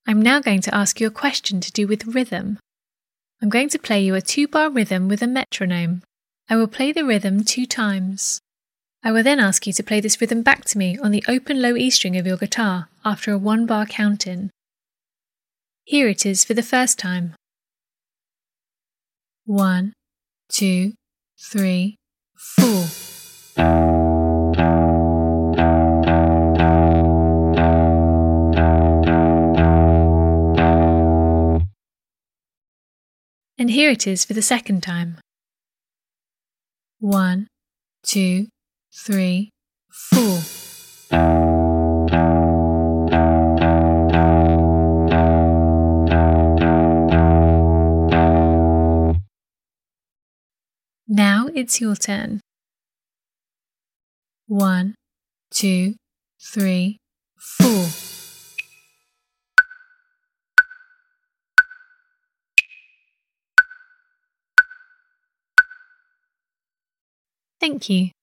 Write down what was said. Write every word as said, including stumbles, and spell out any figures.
I'm now going to ask you a question to do with rhythm. I'm going to play you a two-bar rhythm with a metronome. I will play the rhythm two times. I will then ask you to play this rhythm back to me on the open low E string of your guitar after a one-bar count-in. Here it is for the first time. One, two, three, four. And here it is for the second time. One, two, three, four. Now it's your turn. One, two, three, four. Thank you.